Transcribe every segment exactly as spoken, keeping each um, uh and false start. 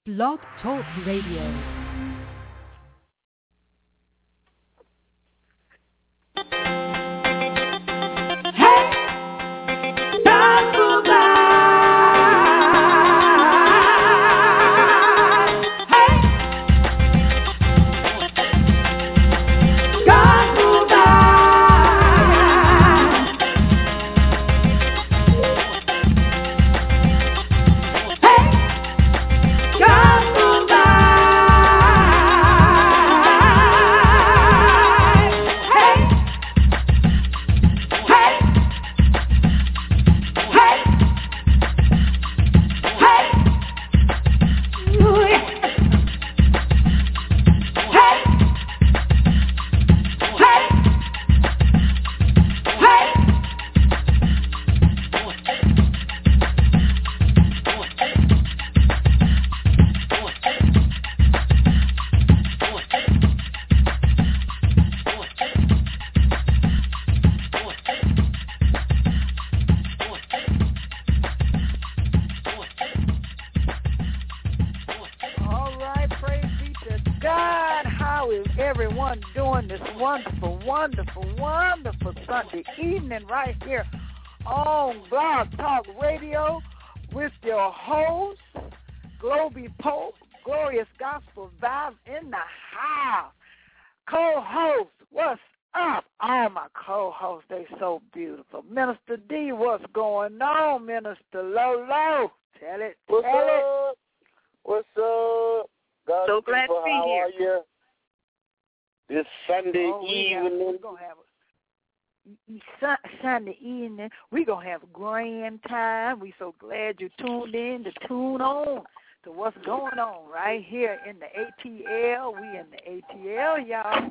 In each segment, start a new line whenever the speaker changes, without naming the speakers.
Blog Talk Radio.
Right here on Blog Talk Radio with your host, Globee Pope, Glorious Gospel Vibes in the house. Co-host, what's up? All my co-hosts, they so beautiful. Minister D, what's going on? Minister Lolo, tell it,
what's
tell
up?
it.
What's up? God
so glad
people,
to be
how
here.
Are you? This Sunday
oh, we
evening.
Have, we're going to have a Sunday evening, we're going to have a grand time. We're so glad you tuned in to tune on to what's going on right here in the A T L. We in the A T L, y'all.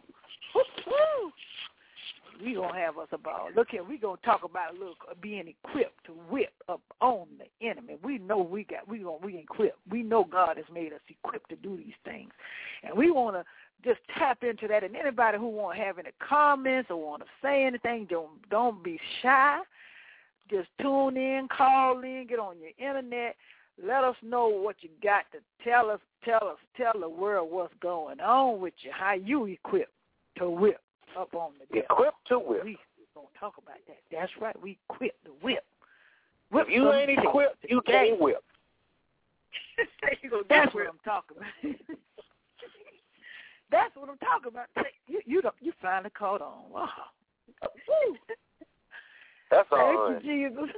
We're going to have us a ball. Look here, we're going to talk about a little being equipped to whip up on the enemy. We know we got, we going we equipped. We know God has made us equipped to do these things. And we want to just tap into that. And anybody who want to have any comments or want to say anything, don't don't be shy. Just tune in, call in, get on your internet. Let us know what you got to tell us. Tell us, tell the world what's going on with you, how you equipped to whip up on the devil.
Equipped to whip.
We gonna talk about that. That's right. We equipped to whip. whip
if you ain't equipped, you can't whip.
That's what I'm talking about. That's what I'm talking about. You you don't, you finally caught on. Wow.
That's all
Thank
right.
you, Jesus.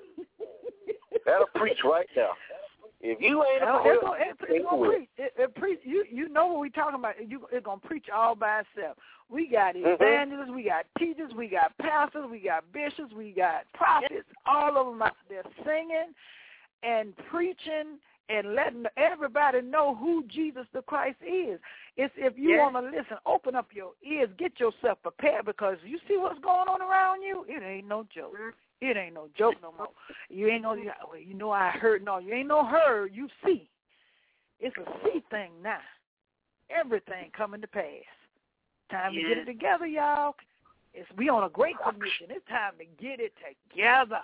That'll preach right now. If you ain't
Now,
equipped,
it's gonna, it's,
you
it's
can't
gonna
whip.
preach. It, it preach. You you know what we talking about. You, it's gonna preach all by itself. We got
Mm-hmm.
evangelists, we got teachers, we got pastors, we got bishops, we got prophets. All of them out there singing and preaching and letting everybody know who Jesus the Christ is. It's if you
yes.
want to listen, open up your ears, get yourself prepared, because you see what's going on around you. It ain't no joke. It ain't no joke no more. You ain't no, you know I heard. No, you ain't no heard. You see. It's a see thing now. Everything coming to pass. Time
yes.
to get it together, y'all. It's we on a great commission. It's time to get it together.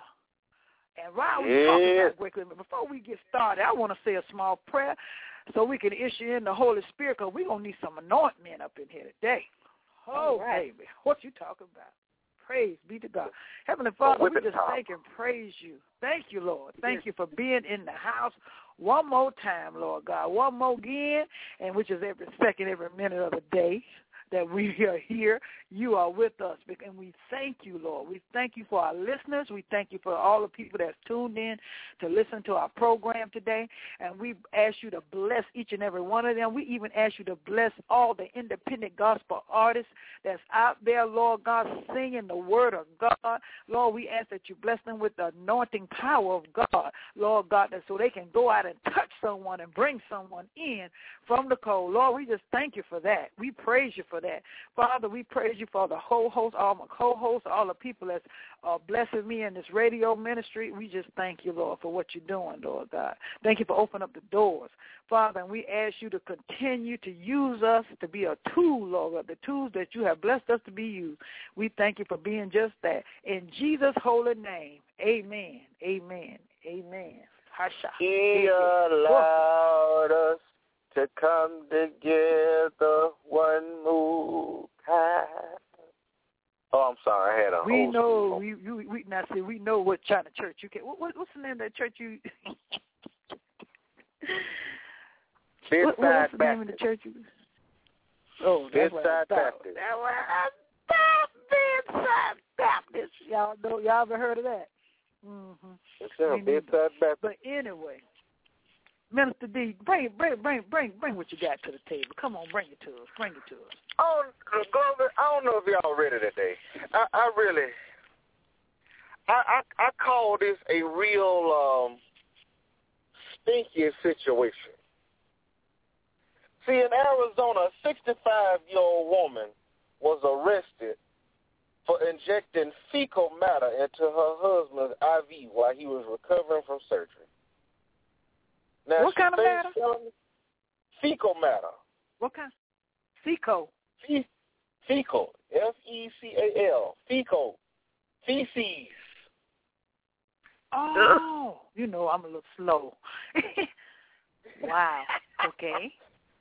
And while we talking
yes.
about great commission, before we get started, I want to say a small prayer so we can issue in the Holy Spirit, because we're going to need some anointment up in here today. Oh, right. Baby. What you talking about? Praise be to God. Heavenly Father, we just thank and praise you. Thank you, Lord. Thank you for being in the house one more time, Lord God. One more again, and which is every second, every minute of the day that we are here. You are with us, and we thank you, Lord. We thank you for our listeners. We thank you for all the people that's tuned in to listen to our program today, and we ask you to bless each and every one of them. We even ask you to bless all the independent gospel artists that's out there, Lord God, singing the word of God. Lord, we ask that you bless them with the anointing power of God, Lord God, that so they can go out and touch someone and bring someone in from the cold. Lord, we just thank you for that. We praise you for that. Father, we praise you for the whole host, all my co-hosts, all the people that's uh, blessing me in this radio ministry. We just thank you, Lord, for what you're doing, Lord God. Thank you for opening up the doors. Father, and we ask you to continue to use us to be a tool, Lord God, the tools that you have blessed us to be used. We thank you for being just that. In Jesus' holy name, amen, amen, amen.
He allowed us to come together, one move high. Oh, I'm sorry, I had a.
We know we we we now see we know what China church you can. What, what what's the name of that church you? what, what's the
Baptist.
name of the church you? Oh, that's
Bedside Baptist.
That was Bedside Baptist. Y'all know? Y'all ever heard of that? Mm-hmm.
It's a Bedside Baptist.
But anyway, Minister D, bring bring bring bring bring what you got to the table. Come on, bring it to us. Bring it to us.
Oh, Glover, I don't know if y'all ready today. I, I really, I, I I call this a real um, stinky situation. See, in Arizona, a sixty-five-year-old woman was arrested for injecting fecal matter into her husband's I V while he was recovering from surgery. Now,
what kind of matter?
Fecal matter.
What kind? Fecal.
Fe- fecal. F E C A L. Fecal. Feces.
Oh, you know I'm a little slow. Wow. Okay.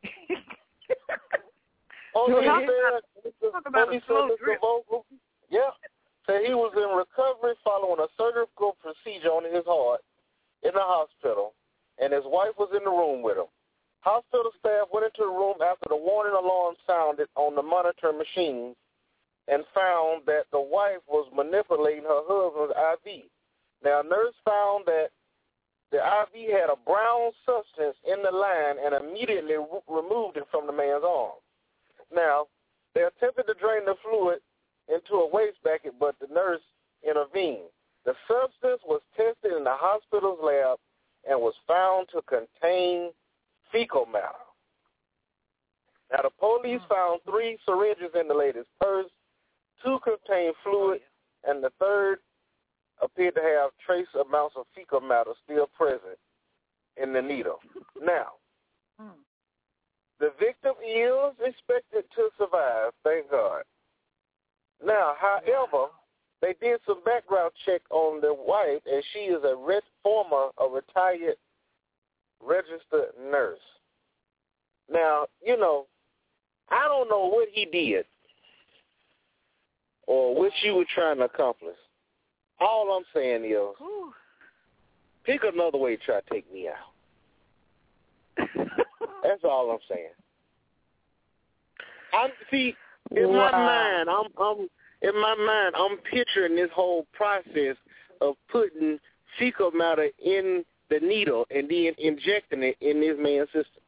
Oh, he
talk
said,
about, talk about a slow drip.
Vogel, yeah, said he was in recovery following a surgical procedure on his heart in the hospital, and his wife was in the room with him. Hospital staff went into the room after the warning alarm sounded on the monitor machines and found that the wife was manipulating her husband's I V. Now, nurse found that the I V had a brown substance in the line and immediately re- removed it from the man's arm. Now, they attempted to drain the fluid into a wastebasket, but the nurse intervened. The substance was tested in the hospital's lab and was found to contain fecal matter. Now, the police found three syringes in the lady's purse. Two contained fluid, and the third appeared to have trace amounts of fecal matter still present in the needle. Now, the victim is expected to survive, thank God. Now, however, they did some background check on the wife, and she is a re- former, a retired registered nurse. Now, you know, I don't know what he did or what she was trying to accomplish. All I'm saying is, Ooh. pick another way to try to take me out. That's all I'm saying. I see in wow. my mind, I'm, I'm in my mind, I'm picturing this whole process of putting fecal matter in the needle and then injecting it in this man's system.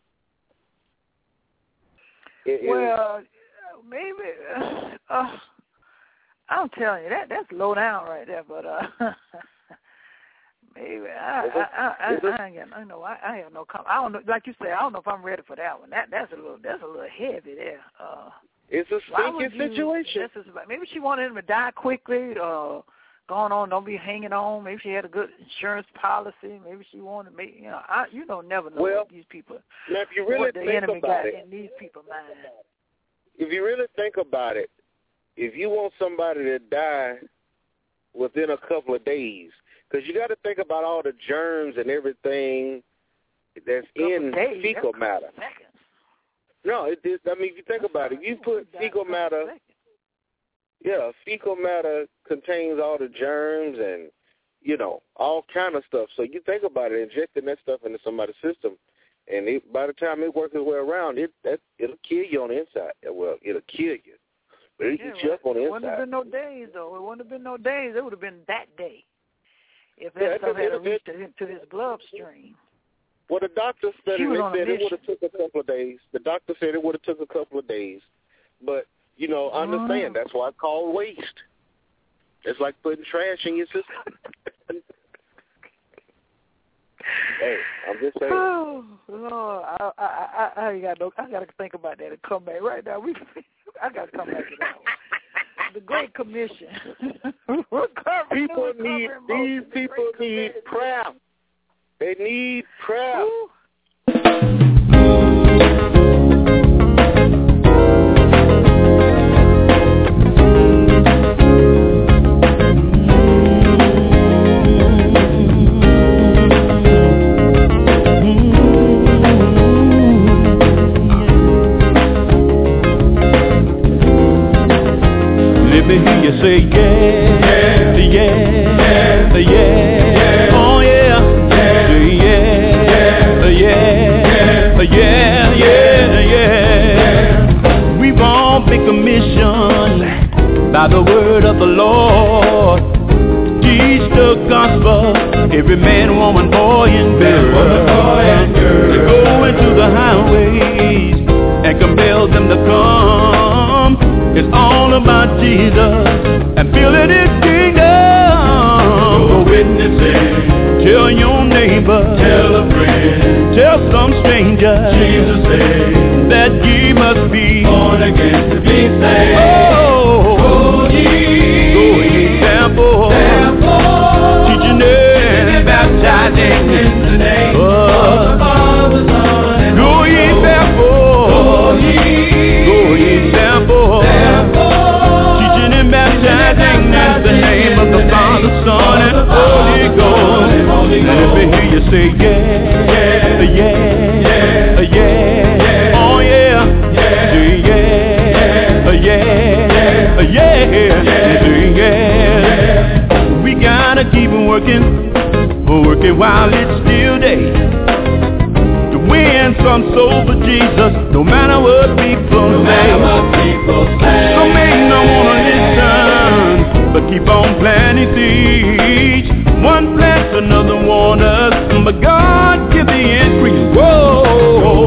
It,
well, it, maybe uh, uh, I'm telling you that that's low down right there, but uh, maybe I I I, I, I ain't got, I know I, I have no comment. I don't know, like you say, I don't know if I'm ready for that one. That that's a little that's a little heavy there. Uh,
it's a stinky situation.
You, this is, maybe she wanted him to die quickly. Uh, going on, don't be hanging on. Maybe she had a good insurance policy. Maybe she wanted to make, you know, I, you don't never know
well,
what these people,
now if you really
what the
think
enemy
about
got
it,
in these people's minds.
If you really think about it, if you want somebody to die within a couple of days, because you got to think about all the germs and everything that's in
days,
fecal
that's
matter.
Seconds.
No, it is. I mean, if you think about it, if you put fecal matter, yeah, fecal matter contains all the germs and, you know, all kind of stuff. So you think about it, injecting that stuff into somebody's system, and it, by the time it works its way around, it that it'll kill you on the inside. Well, it'll kill you, but it'll
yeah,
eat you up on the
it
inside.
It wouldn't have been no days, though. It wouldn't have been no days. It would have been that day if that
yeah,
stuff
it,
had
it,
reached
it,
into his bloodstream.
Well, the doctor said it, they said it would have took a couple of days. The doctor said it would have took a couple of days. But, you know, I understand. Mm. That's why it's called waste. It's like putting trash in your system. Hey, I'm just saying.
Oh, Lord, I, I, I, I got no, I got to think about that and come back right now. We, I got to come back to that one. The Great Commission.
people need these people need prayer. They need prayer. Ooh.
me hear you say yeah, yeah, yeah, yeah. Oh yeah, say yeah, yeah, yeah, yeah, yeah. We've all been commissioned by the word of the Lord. Teach the gospel, every man, woman, boy, and girl. To go into the highways and compel them to come. It's all about Jesus and filling his kingdom. Go witnessing, tell your neighbor, tell a friend, tell some stranger. Jesus said that ye must be born again to be saved. Oh, go ye, go ye, therefore, therefore teaching and baptizing in the name oh. of the Father, Son, and go ye, therefore, go ye, go ye, therefore, therefore teaching and baptizing in the name of the Father, Son, and Holy Ghost. Let me hear you say yeah, yeah, yeah, yeah, oh yeah, say yeah, yeah, yeah, say yeah. We gotta keep working, working while it's still day, to win some soul for Jesus, no matter what people no say. What people say. Some may not wanna listen, but keep on planting seeds. One plants, another waters, but God give the increase. Whoa,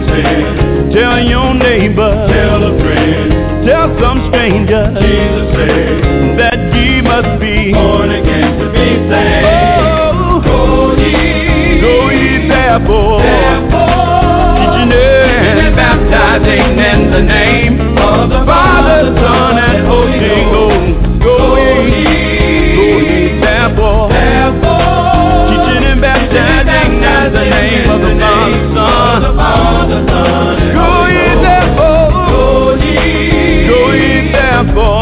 tell your neighbor, tell a friend, tell some stranger. Jesus said that ye must be born again to be saved. Oh, go ye, go ye therefore, therefore teaching and baptizing in the name of the Father, Son, and Holy Ghost. Go ye, go ye therefore, therefore teaching and baptizing in the name of the Father, Son. Go ye therefore, go ye, go ye therefore,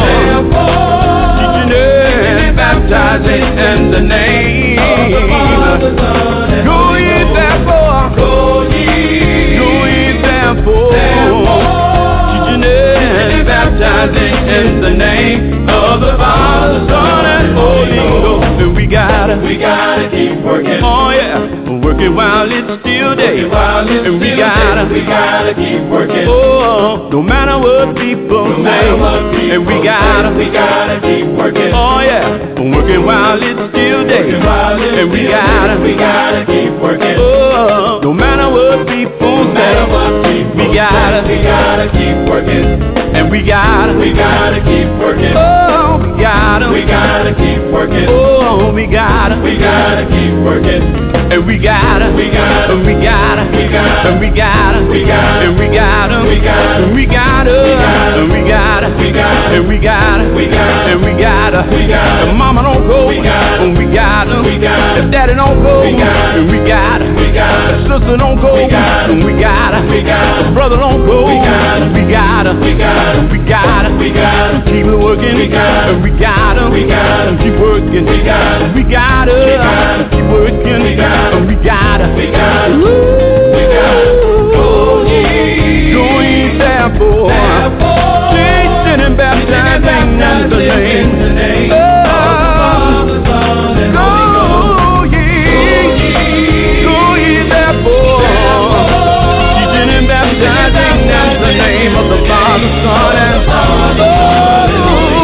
teaching and baptizing in the name of the Father, Son. Go ye therefore, go ye, go ye therefore, teaching and baptizing in the name of the Father, Son, and Holy Ghost. And we gotta, we gotta keep working. Oh yeah, working while it's still day. And we gotta, we gotta keep working. Oh, no matter what people no say. What people and we gotta, say, we gotta keep working. Oh yeah, working while it's still day. And we gotta, we gotta keep working. Oh, no matter what people no say. What people we gotta, say, we gotta keep working. And we gotta, we gotta keep working. Oh, we gotta, we gotta keep working. Oh, we gotta, we gotta keep working. And we gotta, we gotta, and we gotta, we gotta, and we gotta, we gotta, and we gotta, we gotta, and we gotta, and we gotta, we gotta, and we gotta, we gotta, and we gotta, we gotta. If mama don't go, we gotta, and we gotta, we gotta. If daddy don't go, we gotta, and we gotta, we gotta. If sister don't go, we gotta, and we gotta, we gotta. If brother don't go, we gotta, we gotta, we gotta, and we gotta, we gotta. Keep it working, we gotta, and we gotta, we gotta. Keep working, we gotta, we gotta, we gotta. Keep working, we gotta. And we gotta, we gotta, we gotta, go ye, go ye therefore, teaching and baptizing in the name of the Son and Holy Ghost. Go ye, go ye therefore, teaching and baptizing in the name of the Father, Son, and Holy Ghost.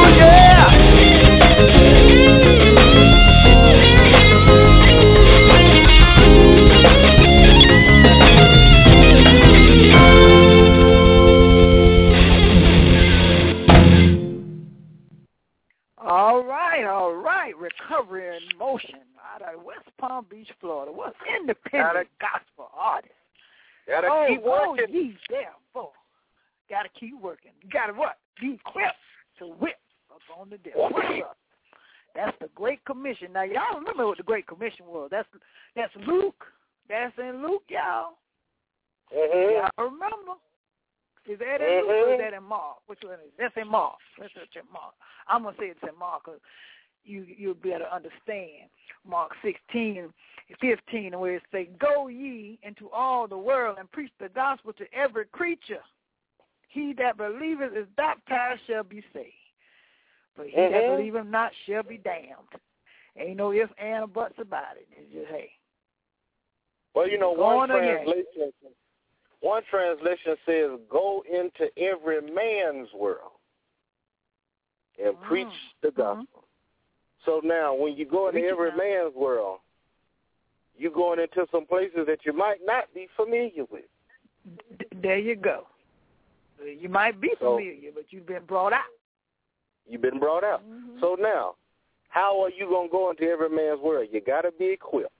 Recovery in Motion out of West Palm Beach, Florida. What's independent gotta, gospel artist?
Gotta
oh,
keep working.
Oh, ye therefore. Gotta keep working. You gotta what? Be equipped to whip up on the devil. What's up? That's the Great Commission. Now, y'all remember what the Great Commission was. That's that's Luke. That's in Luke, y'all.
Mm-hmm.
Y'all remember? Is that in
mm-hmm.
Luke or is that in Mark? Which one is it? That's in Mark. Let's search in Mark. I'm going to say it's in Mark because you, you'll be able to understand. Mark sixteen, fifteen, where it says, "Go ye into all the world and preach the gospel to every creature. He that believeth is baptized shall be saved, But he
mm-hmm.
that believe him not shall be damned. Ain't no ifs, and, or buts about it. It's just, hey.
Well, you know, one
again.
translation, one translation says, go into every man's world and
mm-hmm.
preach the gospel. Mm-hmm. So now, when you go into
preach
every man's world, you're going into some places that you might not be familiar with.
D- there you go. You might be
so,
familiar, but you've been brought out.
You've been brought out.
Mm-hmm.
So now, how are you going to go into every man's world? You got to be equipped.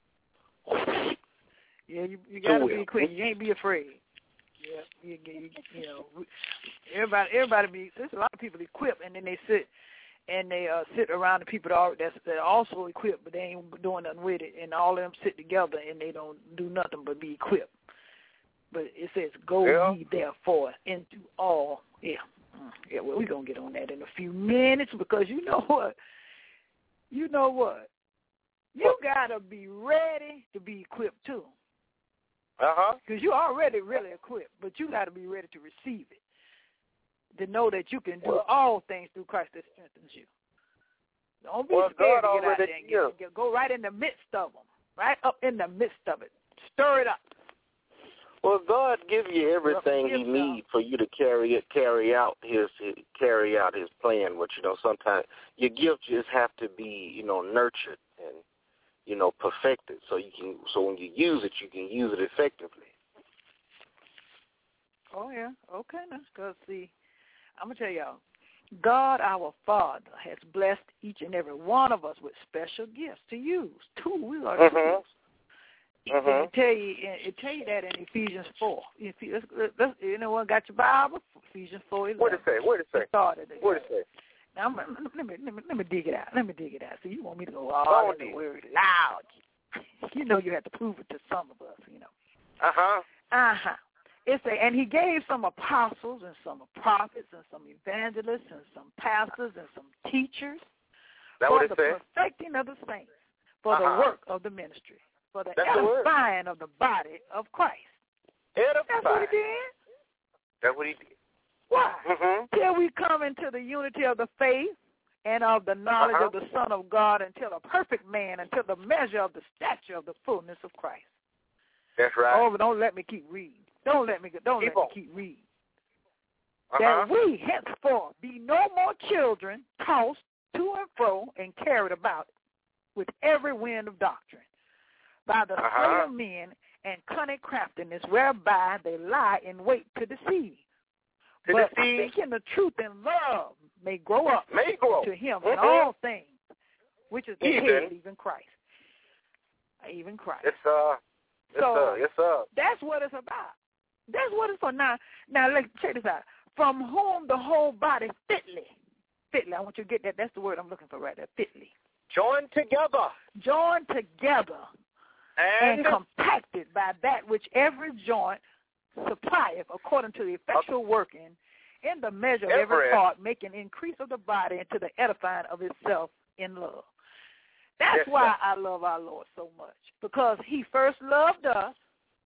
Yeah, you you got to be equipped. You ain't be afraid. Yeah, you, you, you know, everybody everybody be. There's a lot of people equipped, and then they sit and they uh, sit around the people that are that's that are also equipped, but they ain't doing nothing with it, and all of them sit together and they don't do nothing but be equipped. But it says, "Go
yeah.
ye therefore into all." Yeah, yeah. Well, we're gonna get on that in a few minutes because you know what, you know what, you gotta be ready to be equipped too.
Uh huh.
Because you're already really equipped, but you gotta be ready to receive it, to know that you can do well, all things through Christ that strengthens you. Don't be
well,
scared
God
to get out there and
yeah.
get, get, go right in the midst of them, right up in the midst of it. Stir it up.
Well, God give you everything He needs for you to carry it, carry out His carry out His plan. But you know, sometimes your gift just have to be, you know, nurtured and, you know, perfected, so you can, so when you use it, you can use it effectively.
Oh yeah, okay now. Because see, I'm gonna tell y'all, God our Father has blessed each and every one of us with special gifts to use. Two, we are
mm-hmm.
tools.
Mm-hmm.
It tell you, it tell you that in Ephesians four. If you, let's, let's, you know what? Got your Bible? Ephesians four.
What it say? What it say?
Started it.
What it say?
Now I'm, let me let me let me dig it out. Let me dig it out. So you want me to go all in the word loud? You know you have to prove it to some of us. You know.
Uh huh.
Uh huh. It's a, and he gave some apostles and some prophets and some evangelists and some pastors and some teachers
that
for
what it
the
say?
perfecting of the saints, for
uh-huh.
the work of the ministry, for the
That's
edifying the of the body of Christ.
Edifying.
That's what he did.
That's what he did.
Why?
Mm-hmm.
Till we come into the unity of the faith and of the knowledge
uh-huh.
of the Son of God, until a perfect man, until the measure of the stature of the fullness of Christ.
That's right.
Oh, but don't let me keep reading. Don't let me don't
keep
let
on.
me keep reading.
Uh-huh.
That we henceforth be no more children, tossed to and fro and carried about with every wind of doctrine, by the
uh-huh.
sleight of men and cunning craftiness, whereby they lie in wait to deceive.
To
but
deceive.
speaking the truth in love may grow up
may grow.
to him
mm-hmm.
in all things, which is the
even.
head, even Christ. Even Christ.
It's uh, it's
so
uh, it's uh.
that's what it's about. That's what it's for. Now, now let's check this out. From whom the whole body fitly, fitly. I want you to get that. That's the word I'm looking for right there. Fitly.
Joined together.
Joined together.
And,
and compacted by that which every joint supplieth according to the effectual working in the measure of every, every part, making increase of the body into the edifying of itself in love. That's yes, why sir. I love our Lord so much, because he first loved us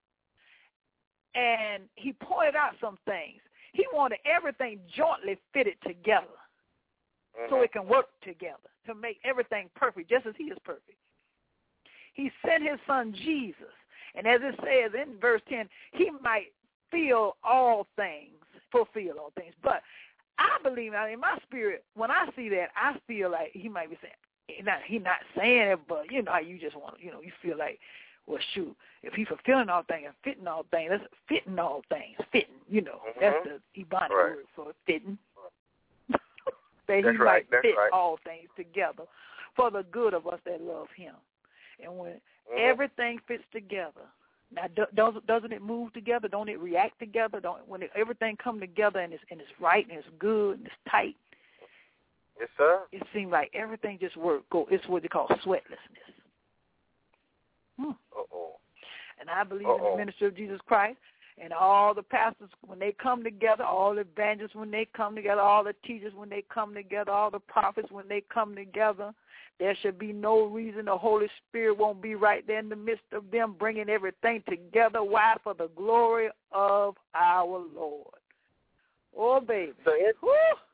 and he pointed out some things. He wanted everything jointly fitted together mm-hmm. so it can work together to make everything perfect, just as he is perfect. He sent his son Jesus, and as it says in verse ten, he might feel all things, fulfill all things. But I believe, now in my spirit, when I see that, I feel like he might be saying, he's not, he not saying it, but you know how you just want to, you know, you feel like, well, shoot, if he's fulfilling all things and fitting all things, that's fitting all things, fitting, you know,
mm-hmm.
that's the Ebonic
right.
word for fitting. that
that's
he
right.
might
that's
fit
right.
all things together for the good of us that love him. And when mm-hmm. everything fits together, now doesn't doesn't it move together? Don't it react together? Don't when it, everything come together and it's and it's right and it's good and it's tight?
Yes, sir.
It seems like everything just works. Go. It's what they call sweatlessness. Hmm.
Uh oh.
And I believe
Uh-oh.
in the ministry of Jesus Christ, and all the pastors when they come together, all the evangelists when they come together, all the teachers when they come together, all the prophets when they come together. There should be no reason the Holy Spirit won't be right there in the midst of them, bringing everything together. Why? For the glory of our Lord. Oh, baby.
So, it,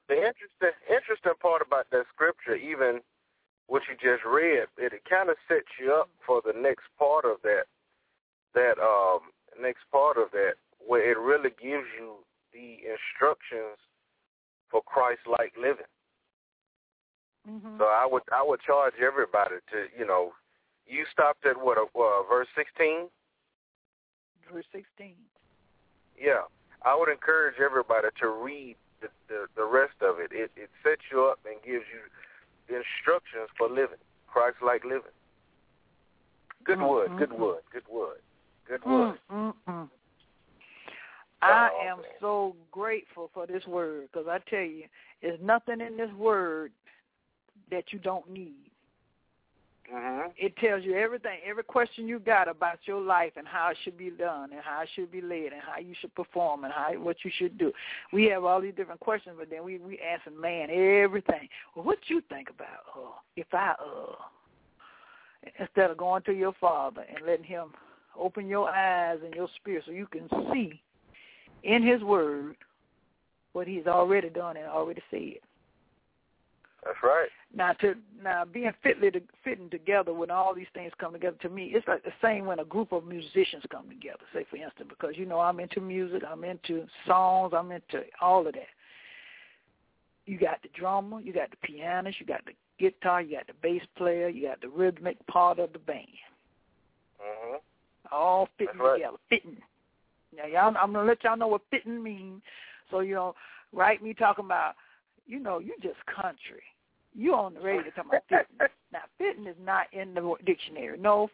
The interesting interesting part about that scripture, even what you just read, it, it kind of sets you up for the next part of that. That um, next part of that, where it really gives you the instructions for Christ-like living.
Mm-hmm.
So I would I would charge everybody to, you know, you stopped at what, uh, verse sixteen?
Verse sixteen.
Yeah. I would encourage everybody to read the, the, the rest of it. it. It sets you up and gives you the instructions for living, Christ-like living. Good
mm-hmm.
word, good word, good word, good word.
Mm-hmm. I
oh,
am
man.
so grateful for this word, because I tell you, there's nothing in this word that you don't need.
Mm-hmm.
It tells you everything, every question you got about your life and how it should be done and how it should be led and how you should perform and how what you should do. We have all these different questions, but then we we asking man everything. Well, what you think about uh, if I uh instead of going to your Father and letting Him open your eyes and your spirit so you can see in His Word what He's already done and already said.
That's right.
Now, to now being fitly to, fitting together when all these things come together, to me, it's like the same when a group of musicians come together. Say, for instance, because you know I'm into music, I'm into songs, I'm into all of that. You got the drummer, you got the pianist, you got the guitar, you got the bass player, you got the rhythmic part of the band.
Mm-hmm.
All fitting
right.
together, fitting. Now, y'all, I'm gonna let y'all know what fitting means. So you know, right? Me talking about, you know, you just country. You on the radio talking about fitting. Now, fitting is not in the dictionary. No,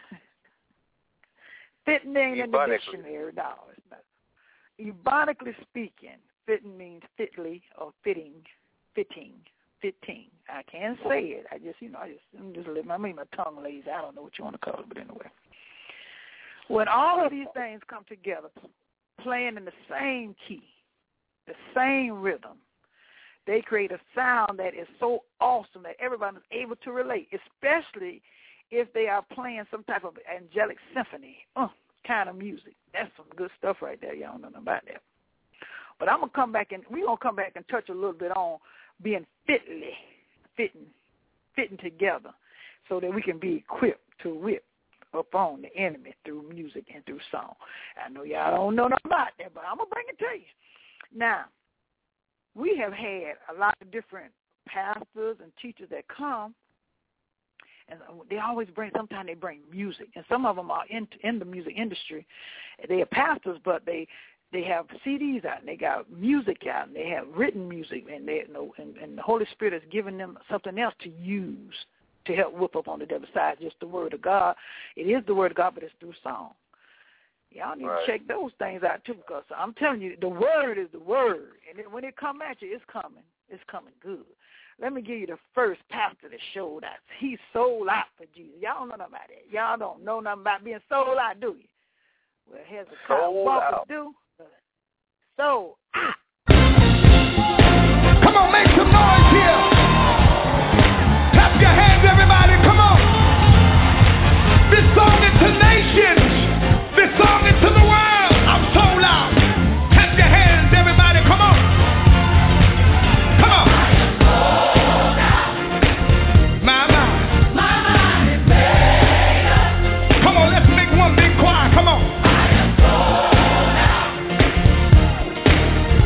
fitting ain't in the dictionary. No, it's not. Ebonically speaking, fitting means fitly or fitting, fitting, fitting. I can't say it. I just, you know, I just, I'm just living. I mean, my tongue lazy. I don't know what you want to call it, but anyway. When all of these things come together, playing in the same key, the same rhythm, they create a sound that is so awesome that everyone is able to relate, especially if they are playing some type of angelic symphony uh, kind of music. That's some good stuff right there. Y'all don't know nothing about that. But I'm going to come back and we're going to come back and touch a little bit on being fitly, fitting, fitting together so that we can be equipped to whip upon the enemy through music and through song. I know y'all don't know nothing about that, but I'm going to bring it to you. Now, we have had a lot of different pastors and teachers that come, and they always bring, sometimes they bring music, and some of them are in, in the music industry. They are pastors, but they they have C Ds out, and they got music out, and they have written music, and, they, you know, and, and the Holy Spirit has given them something else to use to help whip up on the devil side, just the Word of God. It is the Word of God, but it's through song. Y'all need
right.
to check those things out, too, because I'm telling you, the Word is the Word. And then when it come at you, it's coming. It's coming good. Let me give you the first pastor that showed out. He sold out for Jesus. Y'all don't know nothing about that. Y'all don't know nothing about being sold out, do you? Well, Hezekiah Walker do. Sold out.
Come on, make some noise here. Clap your hands, everybody. Come on. This song is to nations. This song is to the world. I'm sold out. Clap your hands, everybody. Come on. Come on. My mind. My mind is made up. Come on, let's make one big choir. Come on. I am sold out.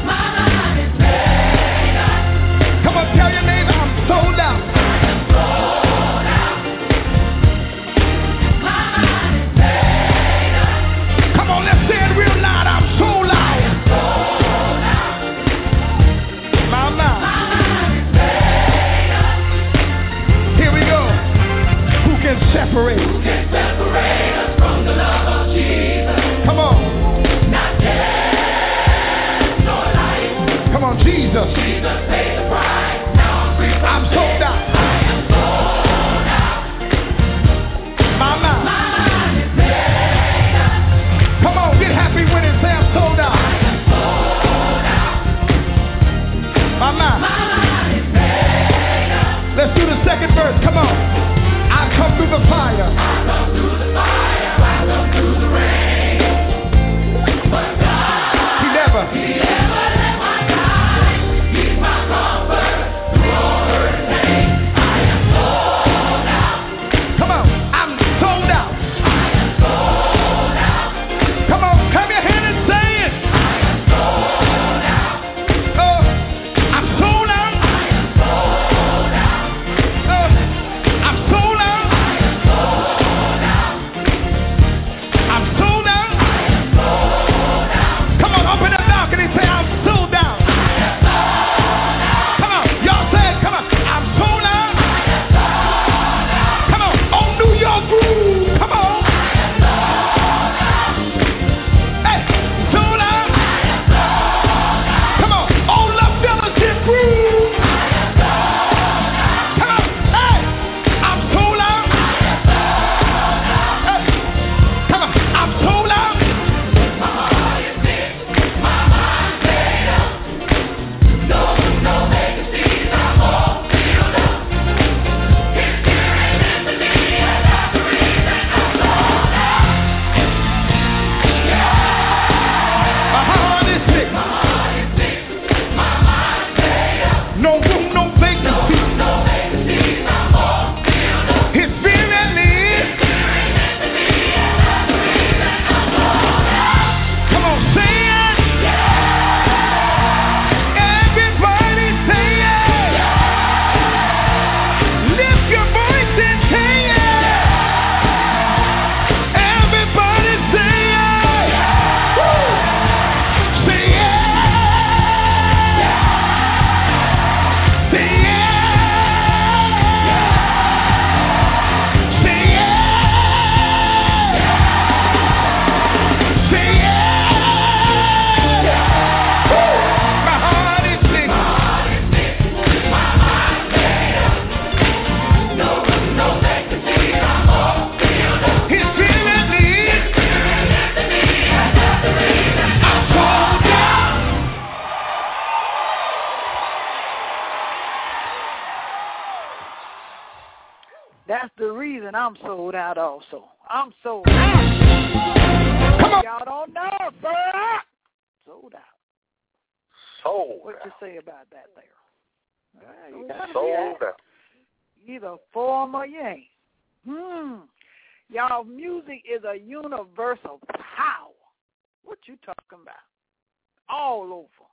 the reason I'm sold out also. I'm sold out. Come on. Y'all don't know. Sold out. Sold out.
Sold
What
out.
you say about that there? Uh, you
sold out.
Either for 'em or you ain't. Hmm. Y'all, music is a universal power. What you talking about? All over.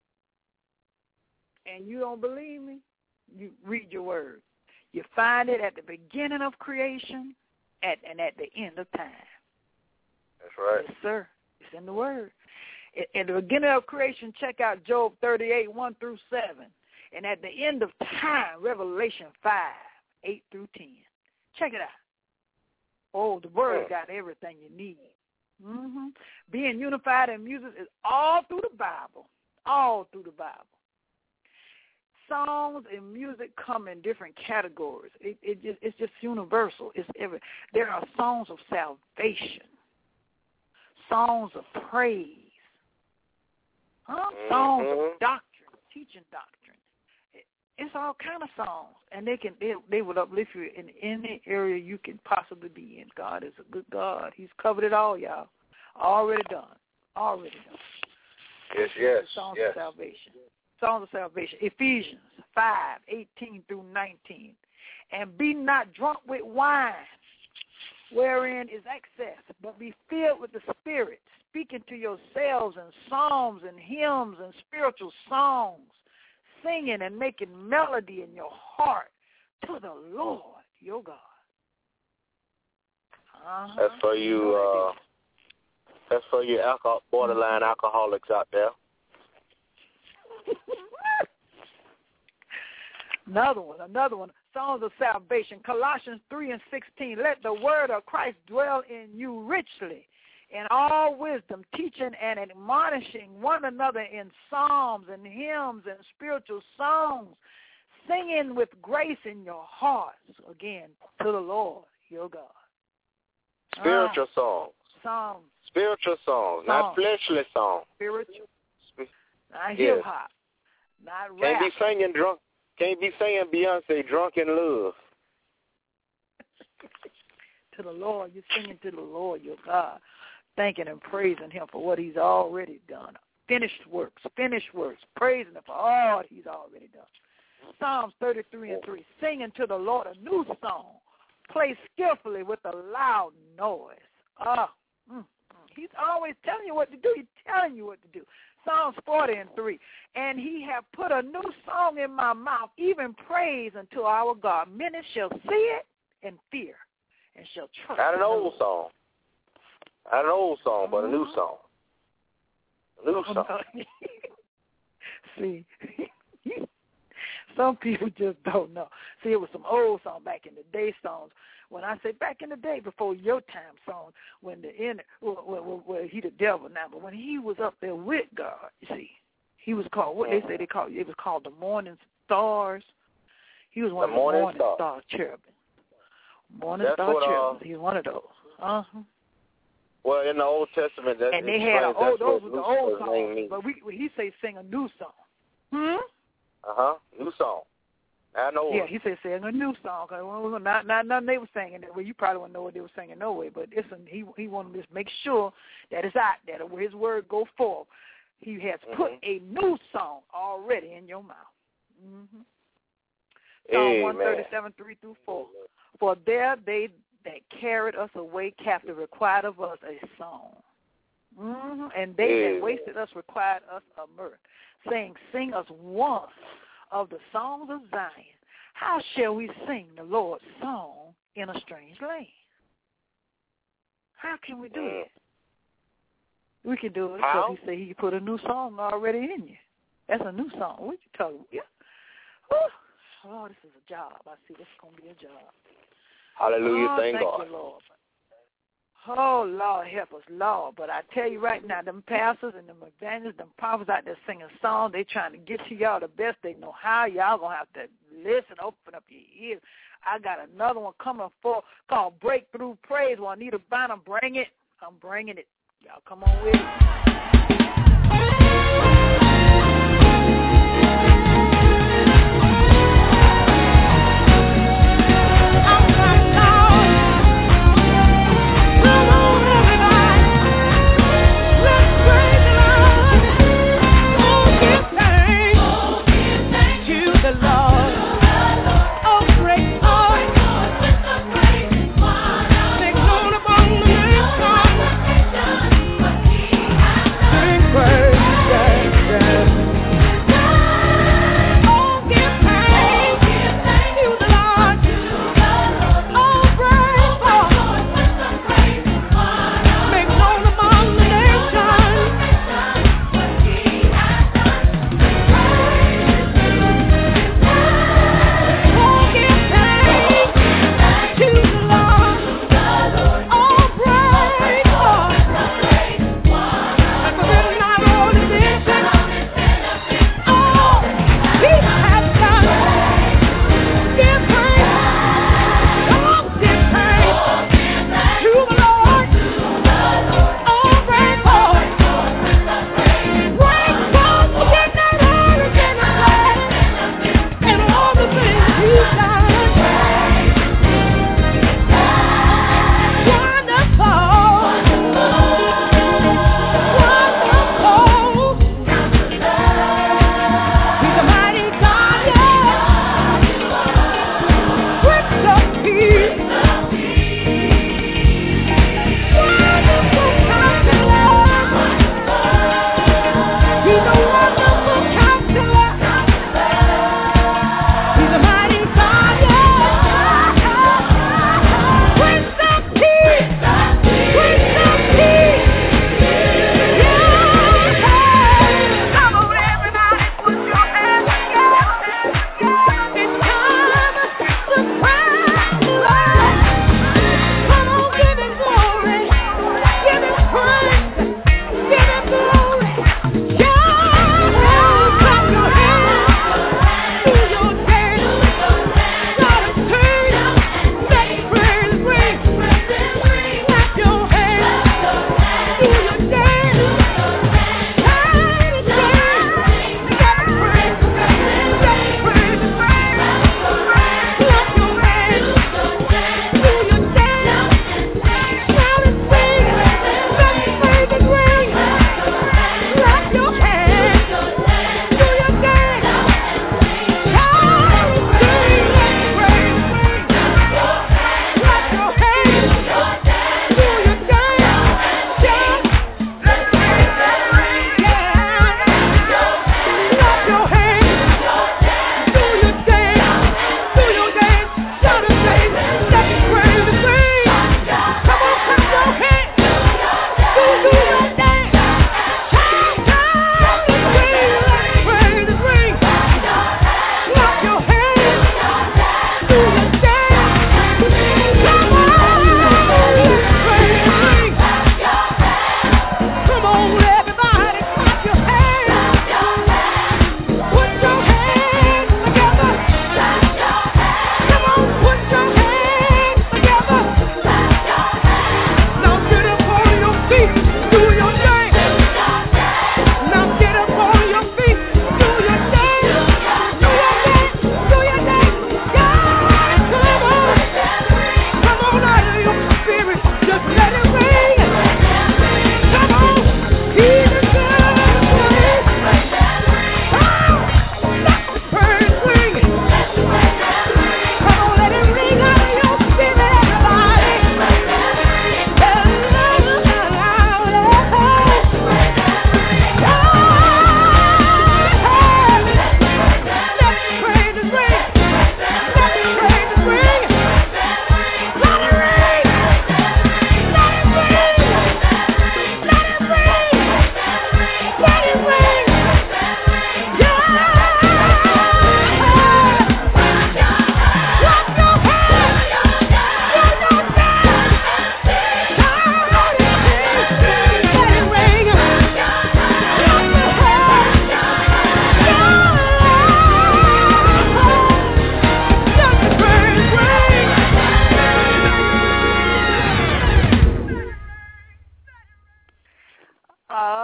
And you don't believe me? You read your word. You find it at the beginning of creation at, and at the end of time.
That's right.
Yes, sir. It's in the word. At the beginning of creation, check out Job thirty-eight, one through seven. And at the end of time, Revelation five, eight through ten. Check it out. Oh, the word got everything you need. Mm-hmm. Being unified in music is all through the Bible. All through the Bible. Songs and music come in different categories. It, it just, it's just universal. It's every. There are songs of salvation, songs of praise, huh?
Mm-hmm.
Songs of doctrine, teaching doctrine. It, it's all kind of songs, and they can they, they will uplift you in any area you can possibly be in. God is a good God. He's covered it all, y'all. Already done. Already done.
Yes, yes,
songs
yes.
of salvation. Songs of salvation. Ephesians five, eighteen through nineteen. And be not drunk with wine, wherein is excess, but be filled with the Spirit, speaking to yourselves in psalms and hymns and spiritual songs, singing and making melody in your heart to the Lord your God. Uh-huh.
That's for you. Uh, that's for you alcohol, borderline alcoholics out there.
Another one, another one. Songs of salvation. Colossians three and sixteen. Let the word of Christ dwell in you richly, in all wisdom, teaching and admonishing one another in psalms and hymns and spiritual songs, singing with grace in your hearts, again, to the Lord your God.
Spiritual
uh,
songs.
Songs.
Spiritual songs,
songs.
not fleshly songs.
Spiritual. Not
yes.
hip hop. Not rap.
Can't be singing drunk. Can't be singing Beyonce drunk in love.
To the Lord, you're singing to the Lord your God, thanking and praising him for what he's already done. Finished works, finished works, praising him for all he's already done. Psalms thirty-three and three, singing to the Lord a new song, play skillfully with a loud noise. Ah, mm, mm. He's always telling you what to do. He's telling you what to do. Psalms forty and three, and he hath put a new song in my mouth, even praise unto our God. Many shall see it and fear, and shall trust.
Not an old song. Not an old song, but a new song. A new song.
See, some people just don't know. See, it was some old song back in the day songs. When I say back in the day, before your time songs, when the end, well, well, well, he the devil now, but when he was up there with God, you see, he was called, what they say they called, it was called the Morning Stars. He was one
the
of the
Morning,
Morning
Star.
Star cherubim. Morning
That's
Star
what,
cherubim.
uh,
He's one of those. Uh-huh.
Well, in the Old Testament, that
and they had a, oh, those were the old
Lucifer's
songs, but we, he say sing a new song. Hmm?
Uh-huh, new song. I know.
Yeah, he said sing a new song. Cause not not nothing they were singing that way. You probably wouldn't know what they were singing no way. But it's a, he he wanted to make sure that it's out there, that where his word go forth, he has put
mm-hmm.
a new song already in your mouth. Mm-hmm. Psalm one thirty-seven, three through four. For there they that carried us away captive required of us a song. Mm-hmm. And they
Amen.
that wasted us required us a mirth, saying, sing us one of the songs of Zion. How shall we sing the Lord's song in a strange land? How can we do
mm.
it? We can do it
How?
because he said he put a new song already in you. That's a new song. What you talking about? Yeah. Whew. Oh, this is a job. I see this is going to be a job.
Hallelujah,
oh,
thank,
thank
God.
you, Lord. Oh, Lord, help us, Lord. But I tell you right now, them pastors and them evangelists, them prophets out there singing songs, they trying to get to y'all the best they know how. Y'all going to have to listen, open up your ears. I got another one coming for called Breakthrough Praise. Juanita Bynum, bring it. I'm bringing it. Y'all come on with it.
I'm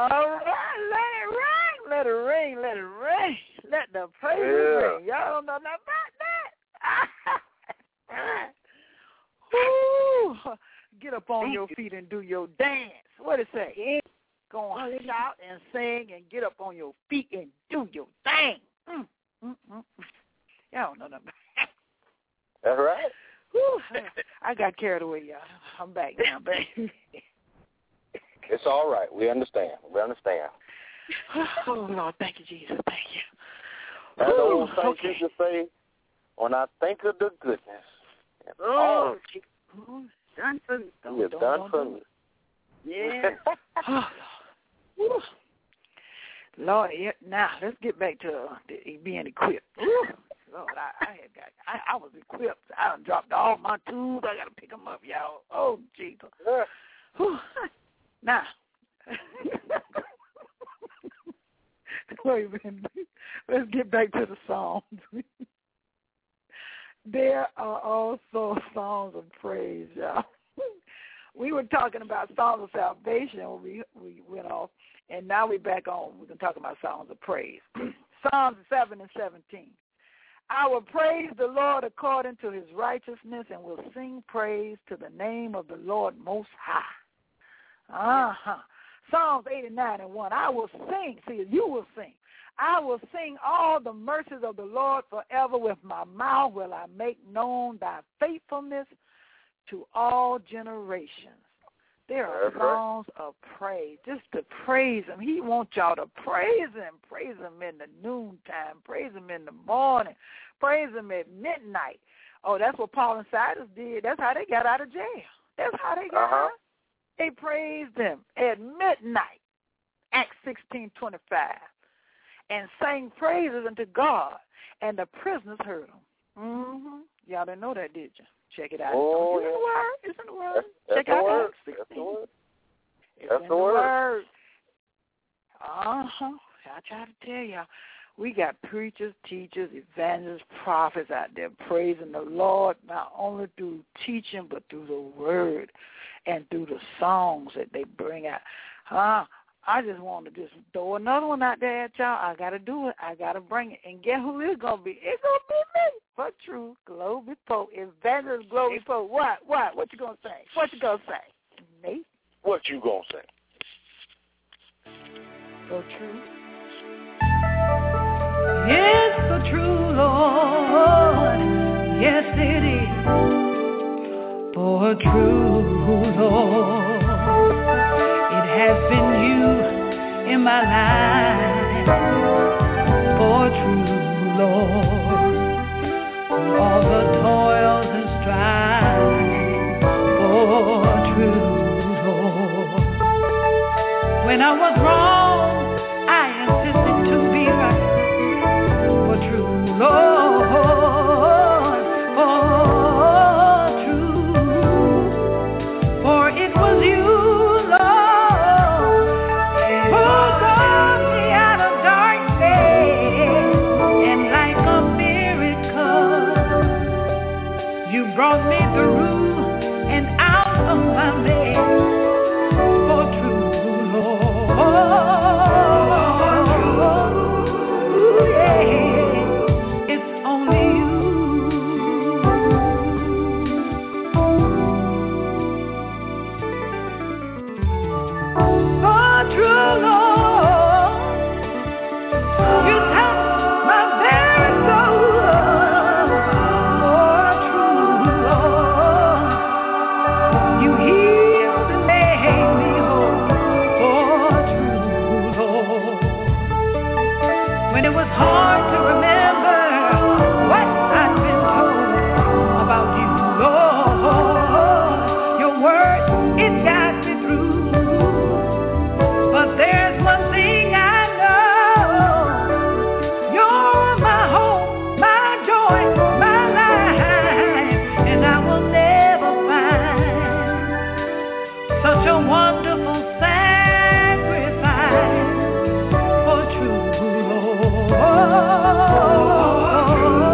right, let it ring, let it ring, let it ring. Let the praise
Yeah.
ring. Y'all don't know nothing about that. Woo. Get up on
Thank
your
you.
feet and do your dance. What it say? Go on, shout and sing and get up on your feet and do your thing. Mm, mm, mm, mm. Y'all don't know nothing about that.
That's right.
Whew, I got carried away, y'all. I'm back now, baby.
It's all right. We understand. We understand.
Oh, Lord, thank you, Jesus. Thank you.
That
Whew,
old thing
okay.
you just say, when I think of the goodness, and
Oh,
all
oh, done for me.
Don't-
you have
don't-
done
don't
for
do
me.
Yeah.
Oh, Lord. Lord, yeah, now let's get back to uh, the, being equipped. Whew. Lord, I, I had got, I, I was equipped. I done dropped all my tools. I got to pick them up, y'all. Oh, Jesus. Whew. Now, wait a minute. Let's get back to the songs. There are also songs of praise, y'all. We were talking about songs of salvation when we, we went off, and now we're back on. We're going to talk about songs of praise. Psalms seven and seventeen. I will praise the Lord according to his righteousness and will sing praise to the name of the Lord Most High. Uh-huh. Psalms eighty-nine and one. I will sing. See, you will sing. I will sing all the mercies of the Lord forever. With my mouth will I make known thy faithfulness to all generations. There are
That's right.
songs of praise, just to praise him. He wants y'all to praise him. Praise him in the noontime. Praise him in the morning. Praise him at midnight. Oh, that's what Paul and Silas did. That's how they got out of jail. That's how they got
Uh-huh.
out. They praised him at midnight, Acts sixteen twenty-five, and sang praises unto God, and the prisoners heard them. Mm-hmm. Y'all didn't know that, did you? Check it out.
Oh,
It's in the word. It's in the word.
That's, that's
Check
the
out
word.
Acts
That's
sixteen.
the word.
It's
That's
in
the
the
word.
word. Uh-huh. I try to tell y'all. We got preachers, teachers, evangelists, prophets out there praising the Lord, not only through teaching, but through the word and through the songs that they bring out. Huh? I just want to just throw another one out there at y'all. I got to do it. I got to bring it. And guess who it's going to be? It's going to be me. For true, Glory Pope, Evangelist Glory Pope. What? What? What you going to say? What you going to say? Me?
What you gonna say?
For true.
Yes, for true, Lord. Yes, it is. For true, Lord. It has been you in my life. For true, Lord. Through all the toils and strife. For true, Lord. When I was wrong, I insisted to be right. For true, Lord, for true, for it was you, Lord, who brought me out of darkness, and like a miracle, you brought me through and out of my mess. For true, Lord, yeah, it's only you. For true, Lord, you touched my very soul. For true, Lord, you healed and made me whole. For true, Lord, when it was hard to remember what I'd been told about you, Lord, your word, it got me through. But there's one thing I know, you're my hope, my joy, my life, and I will never find such a wonderful sacrifice. For true, Lord,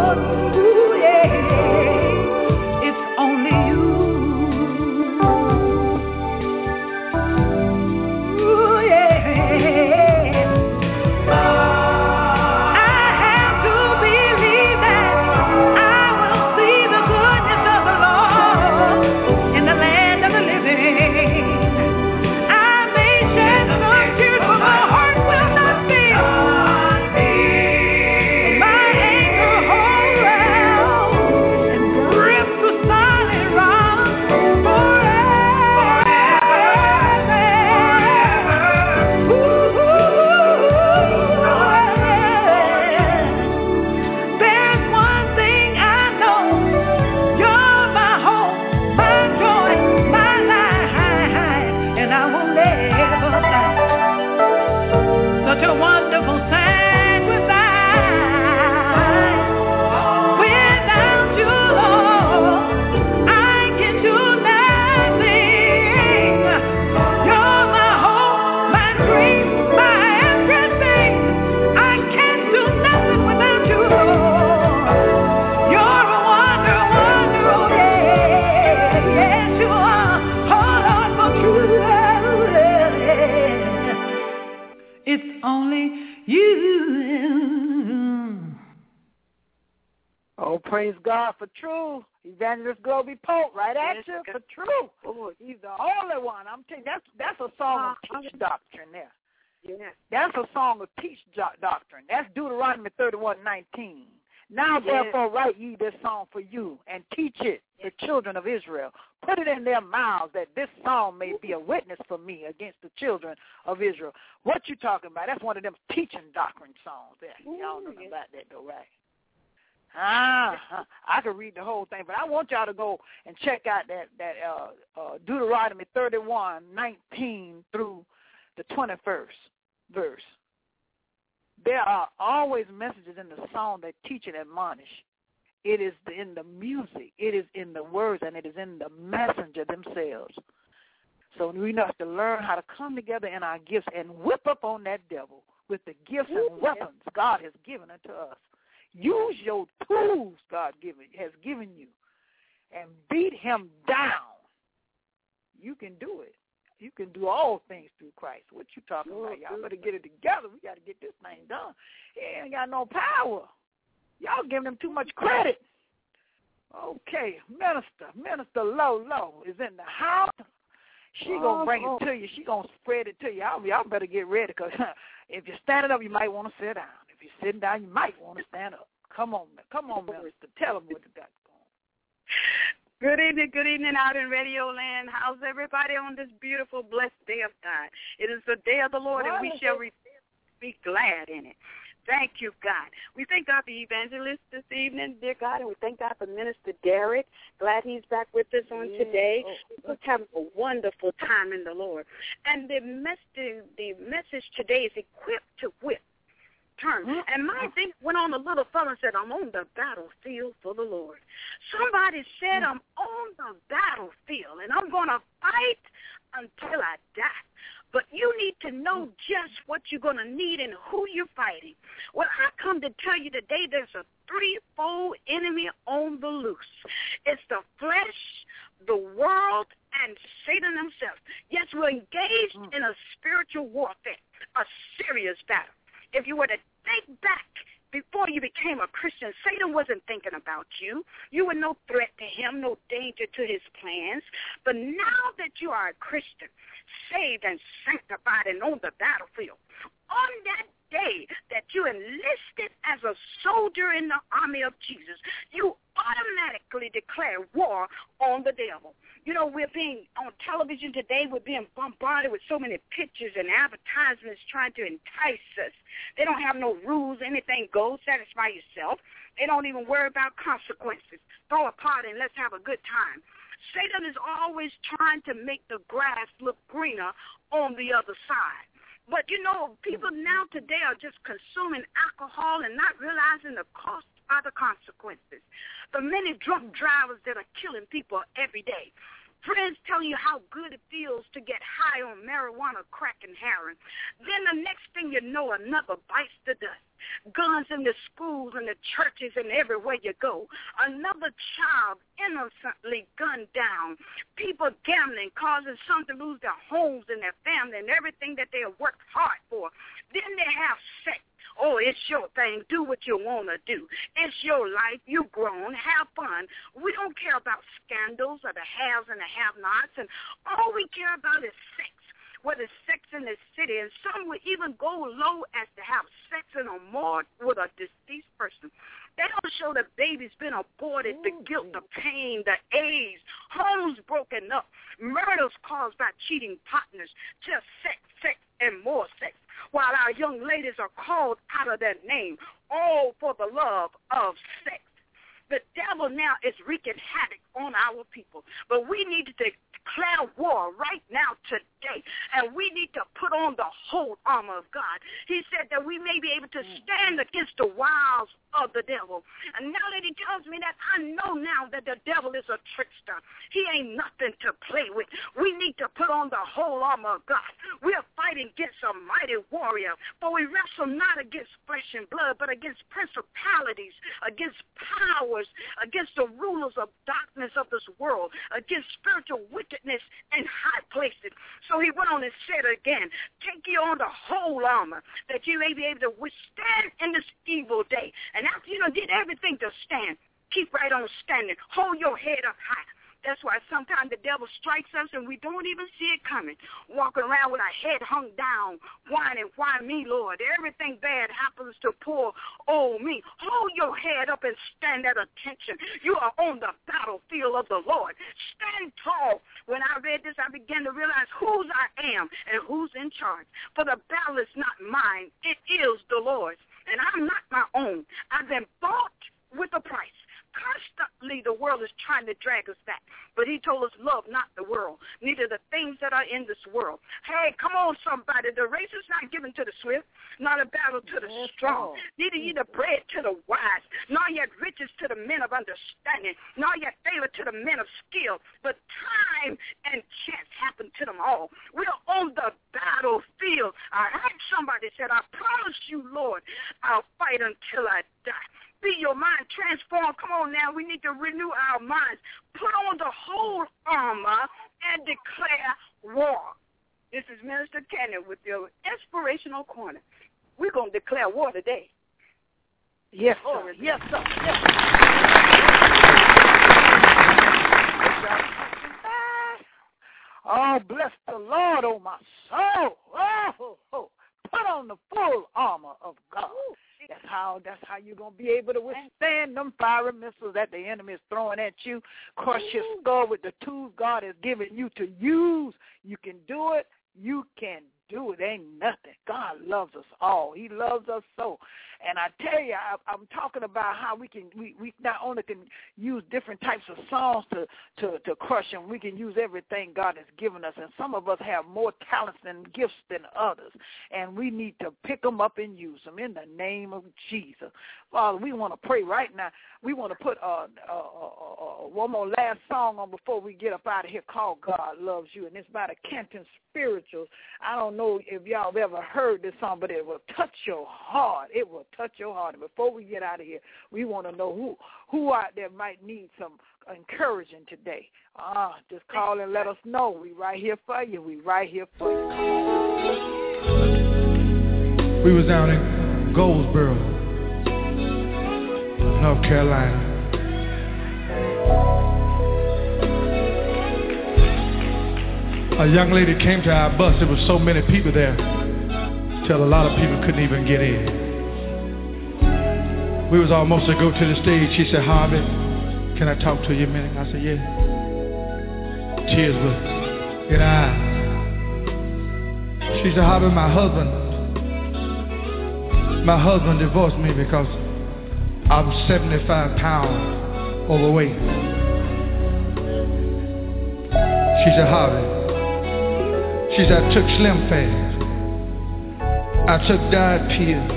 It's only you.
Oh, praise God for truth. Evangelist Globey Pope, right at yes, you for truth. Oh, he's the only one. I'm telling you, that's, that's a song uh, of teach doctrine there.
Yes.
That's a song of teach doctrine. That's Deuteronomy thirty-one nineteen. Now, yes. therefore, write ye this song for you and teach it, yes. the children of Israel. Put it in their mouths that this song may be a witness for me against the children of Israel. What you talking about? That's one of them teaching doctrine songs there. Y'all know yes. about that, though, right? Ah, I could read the whole thing, but I want y'all to go and check out that that uh, uh, Deuteronomy thirty-one nineteen through the twenty-first verse. There are always messages in the song that teach and admonish. It is in the music, it is in the words, and it is in the messenger themselves. So we have to learn how to come together in our gifts and whip up on that devil with the gifts and weapons God has given unto us. Use your tools God given, has given you and beat him down. You can do it. You can do all things through Christ. What you talking about? Y'all better get it together. We got to get this thing done. He ain't got no power. Y'all giving him too much credit. Okay, Minister, Minister Low Low is in the house. She going to bring it to you. She going to spread it to you. Y'all, y'all better get ready because if you're standing up, you might want to sit down. If you're sitting down, you might want to stand up. Come on, come on, Minister. Tell them what you got going.
Good evening, good evening out in Radio Land. How's everybody on this beautiful, blessed day of God? It is the day of the Lord, and we shall be glad in it. Thank you, God. We thank God for evangelist this evening, dear God, and we thank God for Minister Derek. Glad he's back with us on today. We're having a wonderful time in the Lord. And the message, the message today is equipped to whip. Turn. And my thing went on a little fella and said, I'm on the battlefield for the Lord. Somebody said, I'm on the battlefield, and I'm going to fight until I die. But you need to know just what you're going to need and who you're fighting. Well, I come to tell you today there's a threefold enemy on the loose. It's the flesh, the world, and Satan himself. Yes, we're engaged in a spiritual warfare, a serious battle. If you were to think back before you became a Christian, Satan wasn't thinking about you. You were no threat to him, no danger to his plans. But now that you are a Christian, saved and sanctified and on the battlefield, on that day that you enlisted as a soldier in the army of Jesus, you automatically declare war on the devil. You know, we're being, on television today, we're being bombarded with so many pictures and advertisements trying to entice us. They don't have no rules. Anything goes. Satisfy yourself. They don't even worry about consequences. Throw a party and let's have a good time. Satan is always trying to make the grass look greener on the other side. But, you know, people now today are just consuming alcohol and not realizing the cost or the consequences. The many drunk drivers that are killing people every day. Friends tell you how good it feels to get high on marijuana, crack, and heroin. Then the next thing you know, another bites the dust. Guns in the schools and the churches and everywhere you go. Another child innocently gunned down. People gambling, causing some to lose their homes and their family and everything that they have worked hard for. Then they have sex. Oh, it's your thing. Do what you want to do. It's your life. You've grown. Have fun. We don't care about scandals or the haves and the have-nots, and all we care about is sex. Whether it's sex in the city, and some would even go low as to have sex in a morgue with a deceased person. They don't show that baby's been aborted, the guilt, the pain, the AIDS, homes broken up, murders caused by cheating partners, just sex, sex, and more sex, while our young ladies are called out of their name, all for the love of sex. The devil now is wreaking havoc on our people, but we need to declare war right now today, and we need to put on the whole armor of God. He said that we may be able to stand against the wiles of the devil. And now that he tells me that, I know now that the devil is a trickster. He ain't nothing to play with. We need to put on the whole armor of God. We are fighting against a mighty warrior, for we wrestle not against flesh and blood, but against principalities, against powers, powers, against the rulers of darkness of this world, against spiritual wickedness in high places. So he went on and said again, take you on the whole armor, that you may be able to withstand in this evil day. And after you done did everything to stand, keep right on standing. Hold your head up high. That's why sometimes the devil strikes us and we don't even see it coming. Walking around with our head hung down, whining, why me, Lord? Everything bad happens to poor old me. Hold your head up and stand at attention. You are on the battlefield of the Lord. Stand tall. When I read this, I began to realize whose I am and who's in charge. For the battle is not mine. It is the Lord's. And I'm not my own. I've been bought with a price. Constantly the world is trying to drag us back. But he told us, love not the world, neither the things that are in this world. Hey, come on, somebody. The race is not given to the swift, not a battle to the strong, neither ye the bread to the wise, nor yet riches to the men of understanding, nor yet favor to the men of skill. But time and chance happen to them all. We're on the battlefield. I heard somebody said, I promise you, Lord, I'll fight until I die. Be your mind transformed. Come on now. We need to renew our minds. Put on the whole armor and declare war. This is Minister Cannon with your inspirational corner. We're going to declare war today.
Yes, sir. Yes, sir. Yes, sir. Oh, bless the Lord, oh my soul. Oh, oh. Put on the full armor of God. That's how that's how you're going to be able to withstand them fiery missiles that the enemy is throwing at you. Crush your skull with the tools God has given you to use. You can do it. You can do it. Ain't nothing. God loves us all. He loves us so. And I tell you, I, I'm talking about how we can, we, we not only can use different types of songs to, to, to crush them, we can use everything God has given us. And some of us have more talents and gifts than others. And we need to pick them up and use them in the name of Jesus. Father, we want to pray right now. We want to put uh, uh, uh, uh, one more last song on before we get up out of here called God Loves You. And it's by the Canton Spirituals. I don't know if y'all have ever heard this song, but it will touch your heart. It will touch your heart. And before we get out of here, we want to know who who out there might need some encouraging today. Ah, just call and let us know. We right here for you. We right here for you.
We was down in Goldsboro, North Carolina. A young lady came to our bus. There was so many people there till a lot of people couldn't even get in. We was almost to go to the stage. She said, Harvey, can I talk to you a minute? I said, yeah. Tears were in her eyes. She said, Harvey, my husband, my husband divorced me because I'm seventy-five pounds overweight. She said, Harvey, she said, I took Slim Fast. I took diet pills.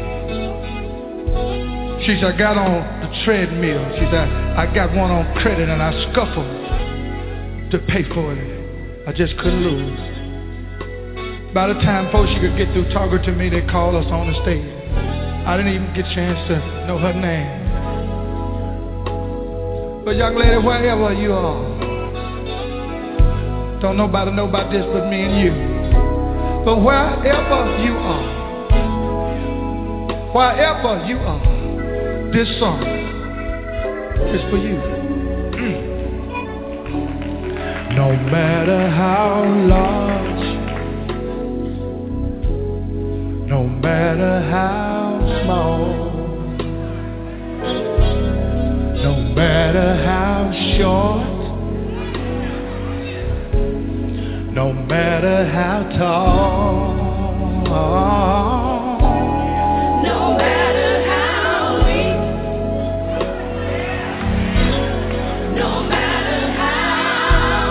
She said, I got on the treadmill. She said, I got one on credit and I scuffled to pay for it. I just couldn't lose. By the time folks she could get through talking to me, they called us on the stage. I didn't even get a chance to know her name. But young lady, wherever you are, don't nobody know about this but me and you. But wherever you are, wherever you are, this song is for you. Mm. No matter how large, no matter how small, no matter how short, no matter how tall,
no matter how weak, no matter how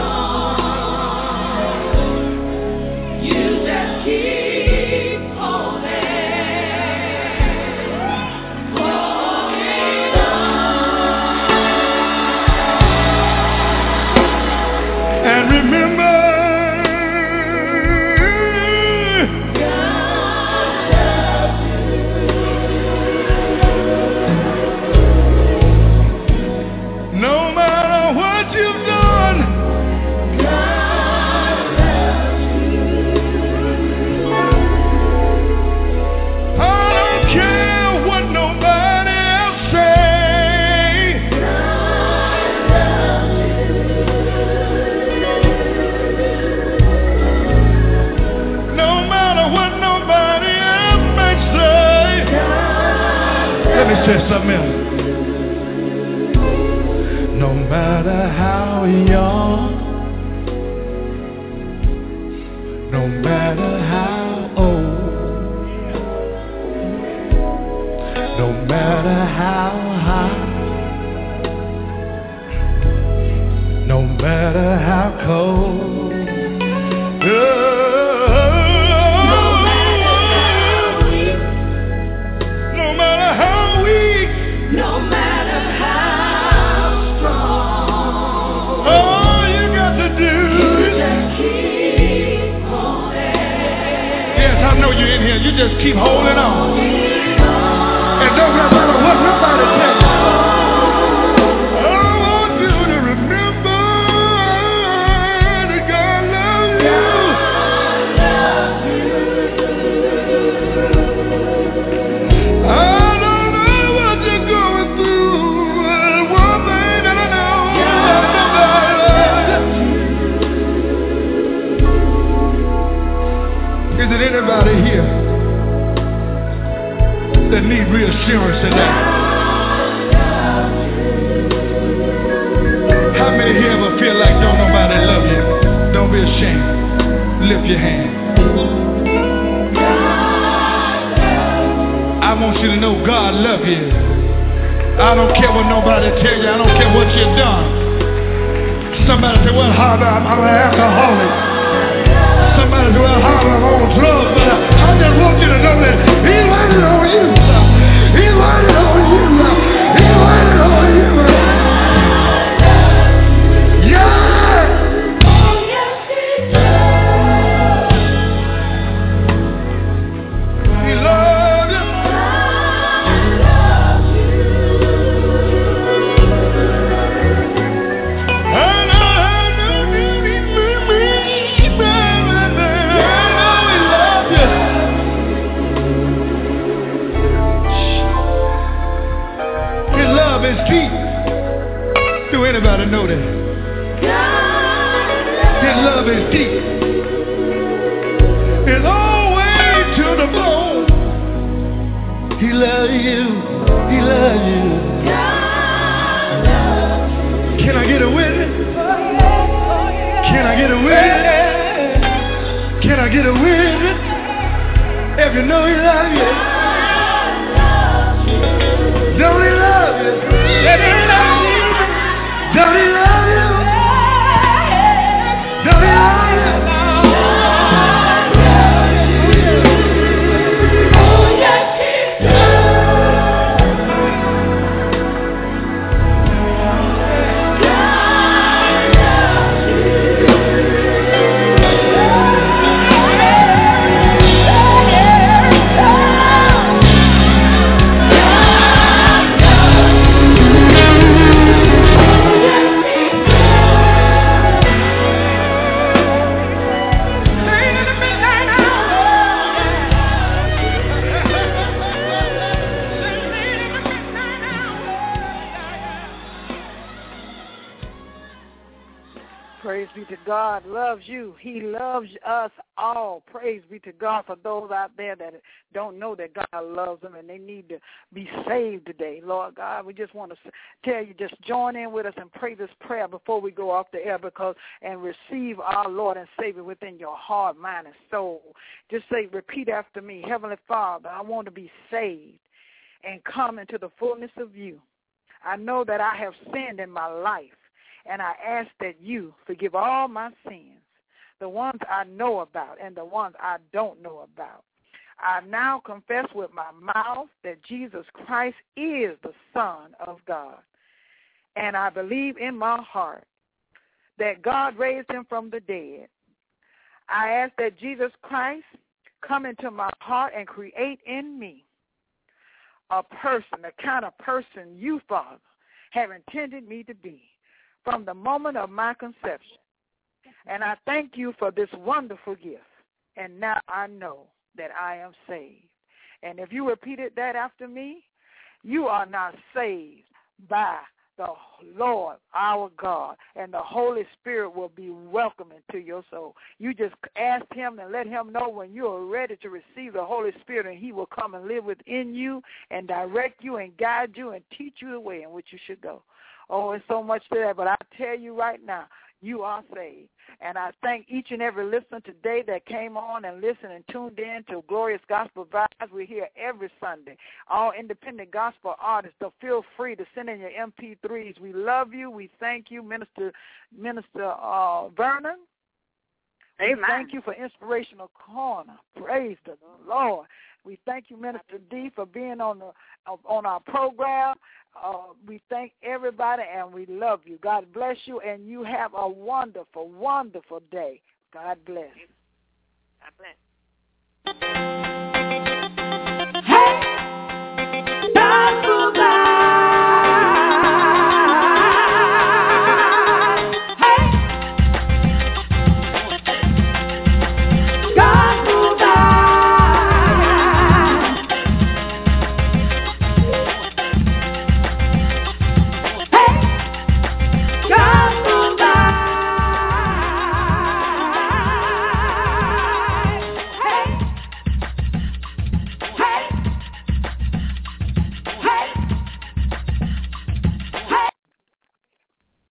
strong, you just keep holding, holding on.
And remember, say something else. No matter how young, no matter how old, no matter how high, no matter how cold, oh, no matter how weak, no matter how weak, no matter how strong, all you got to do is just keep holding. Yes, I know you're in here. You just keep holding on. And don't matter what nobody tells you. I want you to remember that God loves you. I don't know what you're going through. One thing that I know, nobody loves you. Is it anybody here that need reassurance today? How many here ever feel like don't nobody love you? Don't be ashamed. Lift your hand. I want you to know God love you. I don't care what nobody tell you. I don't care what you've done. Somebody say, well, Harvey, I'm an alcoholic. Somebody say, well, Harvey, I'm on drugs. But I, I just want you to know that He's waiting on you. He's waiting on you. He's waiting on you. Yeah. Oh, yes, He does. He loves you. I know, I know, He loves me. I know He loves you. His love is deep. Do anybody know that? His love is deep. It's all the way to the bone. He loves you. He loves you. Can I get a witness? Can I get a witness? Can I get a witness? If you know He loves you. Don't He love you? Let He love you. Don't He love you? Don't He love you? Oh, yes, He
Praise be to God loves you. He loves us all. Praise be to God for those out there that don't know that God loves them and they need to be saved today. Lord God, we just want to tell you, just join in with us and pray this prayer before we go off the air because and receive our Lord and Savior within your heart, mind, and soul. Just say, repeat after me. Heavenly Father, I want to be saved and come into the fullness of you. I know that I have sinned in my life. And I ask that you forgive all my sins, the ones I know about and the ones I don't know about. I now confess with my mouth that Jesus Christ is the Son of God. And I believe in my heart that God raised him from the dead. I ask that Jesus Christ come into my heart and create in me a person, the kind of person you, Father, have intended me to be from the moment of my conception. And I thank you for this wonderful gift. And now I know that I am saved. And if you repeated that after me, you are now saved by the Lord, our God, and the Holy Spirit will be welcoming to your soul. You just ask him and let him know when you are ready to receive the Holy Spirit, and he will come and live within you and direct you and guide you and teach you the way in which you should go. Oh, it's so much to that, but I tell you right now, you are saved. And I thank each and every listener today that came on and listened and tuned in to Glorious Gospel Vibes. We're here every Sunday. All independent gospel artists, so feel free to send in your M P threes. We love you. We thank you, Minister Minister uh, Vernon.
Amen.
We thank you for Inspirational Corner. Praise the Lord. We thank you, Minister D, for being on the on our program. Uh, we thank everybody, and we love you. God bless you, and you have a wonderful, wonderful day. God bless.
God bless.